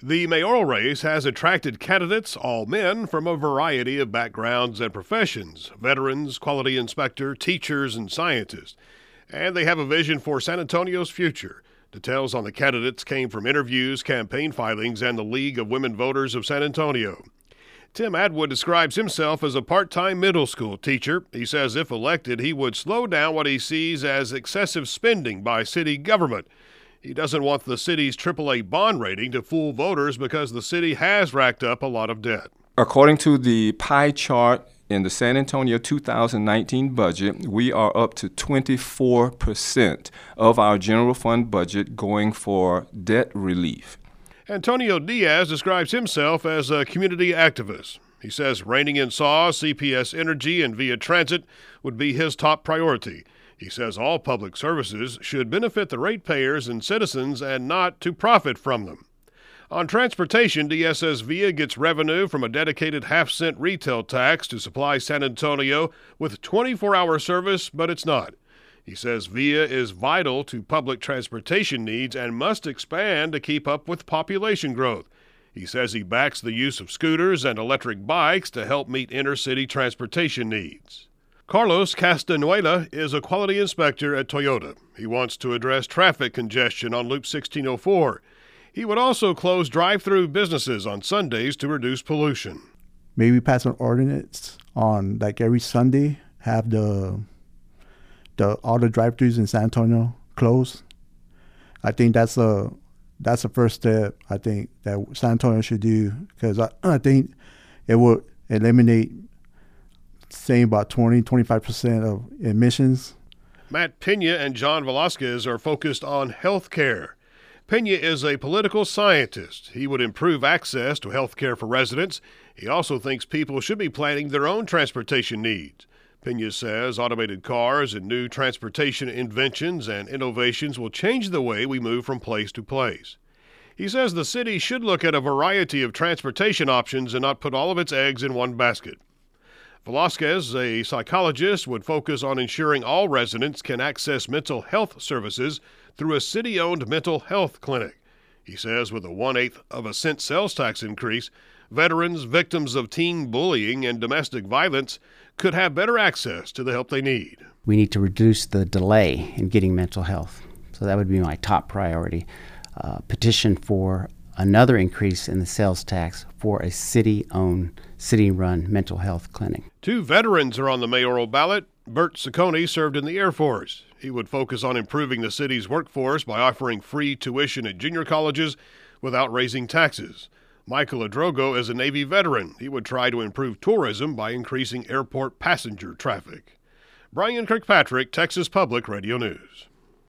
The mayoral race has attracted candidates, all men, from a variety of backgrounds and professions: veterans, quality inspector, teachers, and scientists. And they have a vision for San Antonio's future. Details on the candidates came from interviews, campaign filings, and the League of Women Voters of San Antonio. Tim Atwood describes himself as a part-time middle school teacher. He says if elected, he would slow down what he sees as excessive spending by city government. He doesn't want the city's AAA bond rating to fool voters because the city has racked up a lot of debt. According to the pie chart in the San Antonio 2019 budget, we are up to 24% of our general fund budget going for debt relief. Antonio Diaz describes himself as a community activist. He says reining in SAWS, CPS Energy, and Via Transit would be his top priority. He says all public services should benefit the ratepayers and citizens and not to profit from them. On transportation, Diaz says Via gets revenue from a dedicated half-cent retail tax to supply San Antonio with 24-hour service, but it's not. He says Via is vital to public transportation needs and must expand to keep up with population growth. He says he backs the use of scooters and electric bikes to help meet inner-city transportation needs. Carlos Castanuela is a quality inspector at Toyota. He wants to address traffic congestion on Loop 1604. He would also close drive-through businesses on Sundays to reduce pollution. Maybe pass an ordinance on every Sunday, have all the drive-thrus in San Antonio closed. I think that's the first step. I think that San Antonio should do, because I think it would eliminate, say, about 20-25% of emissions. Matt Pena and John Velasquez are focused on health care. Pena is a political scientist. He would improve access to health care for residents. He also thinks people should be planning their own transportation needs. Pena says automated cars and new transportation inventions and innovations will change the way we move from place to place. He says the city should look at a variety of transportation options and not put all of its eggs in one basket. Velasquez, a psychologist, would focus on ensuring all residents can access mental health services through a city-owned mental health clinic. He says with a 1/8 cent sales tax increase, veterans, victims of teen bullying and domestic violence could have better access to the help they need. We need to reduce the delay in getting mental health. So that would be my top priority. Petition for another increase in the sales tax for a city-owned, city-run mental health clinic. 2 veterans are on the mayoral ballot. Bert Ciccone served in the Air Force. He would focus on improving the city's workforce by offering free tuition at junior colleges without raising taxes. Michael Adrogo is a Navy veteran. He would try to improve tourism by increasing airport passenger traffic. Brian Kirkpatrick, Texas Public Radio News.